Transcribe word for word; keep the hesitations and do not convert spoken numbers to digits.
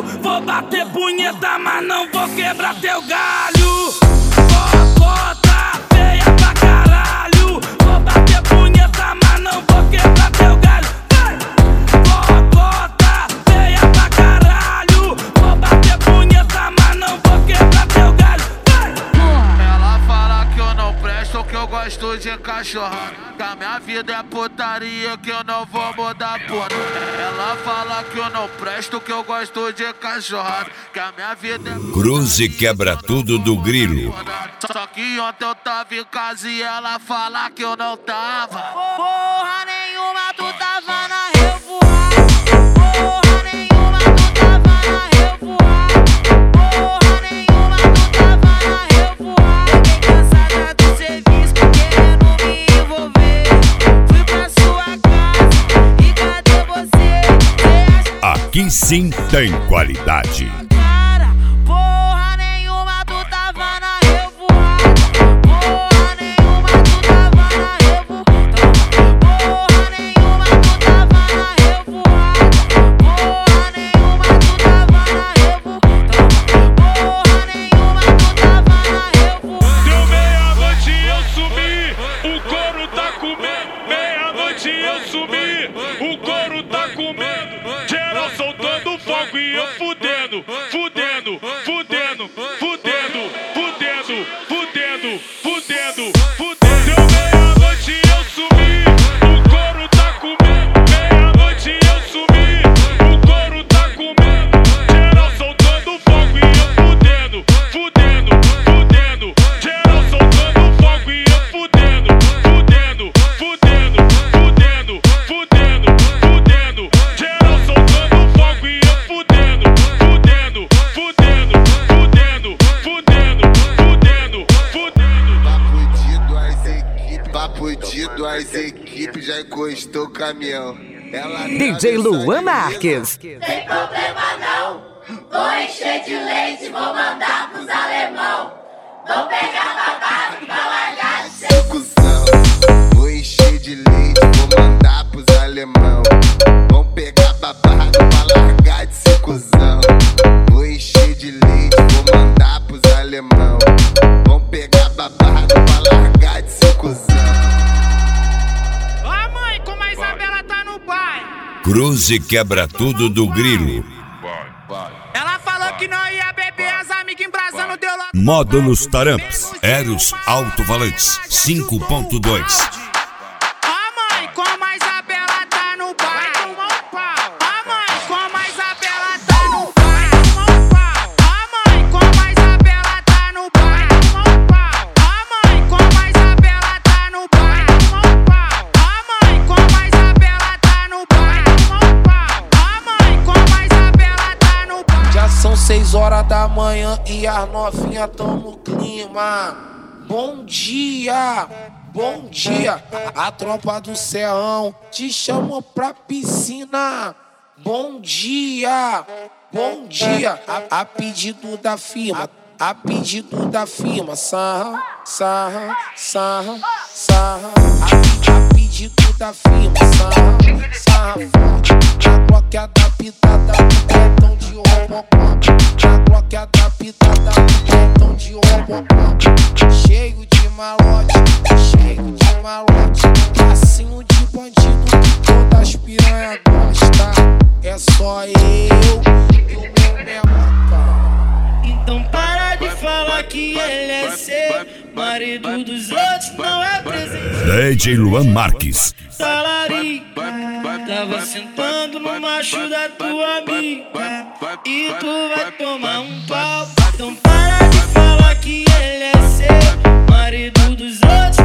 caralho. Vou bater punheta, mas não vou quebrar teu galho. Bocota feia pra caralho. Vou bater punheta, mas não vou quebrar teu galho. Bocota feia pra caralho. Vou bater punheta, mas não vou quebrar teu galho. Ela fala que eu não presto, que eu gosto de cachorrada, que a minha vida é putaria, que eu não vou mudar porra. Ela fala que eu não presto, que eu gosto de cachorrada, que a minha vida é... Cruze quebra tudo do Grilo. Só que ontem eu tava em casa e ela fala que eu não tava. Porra nenhuma, tu tava na revoada. Porra nenhuma, tu tava na revoada. Porra nenhuma, tu tava na revoada. Fiquei cansada do serviço, querendo me envolver. Fui pra sua casa e cadê você? Aqui sim tem qualidade. Cara, porra nenhuma, tu tava na revoada. Porra nenhuma, tu tava na revoada. Porra nenhuma, tu tava na revoada. Porra nenhuma, tu tava na revoada. Porra nenhuma, tu tava na revoada. Deu meia-noite e eu sumi, o couro tá comendo. Meia-noite e eu sumi, o couro tá comendo. Geral soltando fogo e eu fudendo, fudendo, fudendo, fudendo, fudendo, fudendo, fudendo, fudendo. Deu meia-noite e eu sumi, o couro tá comendo. Meia-noite e eu sumi, o couro tá comendo. Geral soltando fogo e eu fudendo, fudendo, fudendo. Geral soltando fogo e eu fudendo, fudendo, fudendo, fudendo, fudendo, fudendo. Geral soltando fogo e eu fudendo, fudendo, fudendo, fudendo, fudendo, fudendo, fudendo. Papo as equipes, papo dito, as equipes já encostou o caminhão. Ela D J Luan Marques. Sem problema não, vou encher de leite, vou mandar pros alemão. Vou pegar babado pra largar de ser cuzão. Vou encher de leite, vou mandar pros alemão. Vão pegar babado pra largar de ser cuzão. Vou encher de leite, vou mandar pros alemão. Vão pegar babado pra largar de ser cuzão. Ó mãe, como a Isabela tá no baile. Cruze quebra tudo do Grilo. Ela falou que não ia beber, as amigas embrasando deu logo. Módulos Taramps, Eros Alto-Valantes cinco ponto dois. Ó mãe, como a Isabela tá no baile. Ó mãe, como a Isabela tá no baile. Ó mãe, como a Isabela tá no baile. Ó mãe, como a Isabela tá no baile. Ó mãe, como a Isabela tá no baile. Ó mãe, como a Isabela tá no baile. Já são seis horas da manhã e as novinhas tão no clima. Bom dia, bom dia. A, a tropa do Serrão te chamou pra piscina. Bom dia, bom dia. A, a pedido da firma, a pedido da firma. Sarra, sarra, sarra, sarra. A, a pedido da firma. Sarra, sarra forte. Na Glock adaptada, pretão de Robocop. Na Glock adaptada, pretão de Robocop. Cheio de malote, cheio de malote. Passinho de bandido que todas as piranha gosta. É só eu e o meu menor. Então para de falar que ele é seu marido dos outros, não é presente. D J Luan Marques. Talarica, tava sentando no macho da tua amiga e tu vai tomar um pau. Então para de falar que ele é seu marido dos outros.